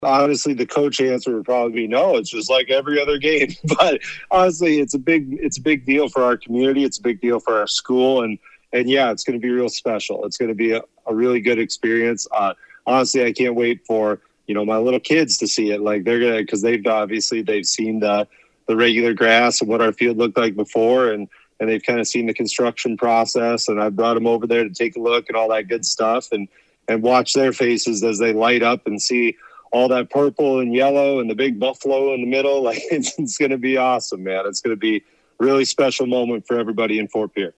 Honestly, the coach answer would probably be no. It's just like every other game. But honestly, it's a big deal for our community. It's a big deal for our school, and yeah, it's going to be real special. It's going to be a really good experience. Honestly, I can't wait for my little kids to see it. Like they're gonna, because they've seen the regular grass and what our field looked like before, and they've kind of seen the construction process. And I brought them over there to take a look and all that good stuff, and watch their faces as they light up and see all that purple and yellow and the big buffalo in the middle. Like it's going to be awesome, man. It's going to be a really special moment for everybody in Fort Pierre.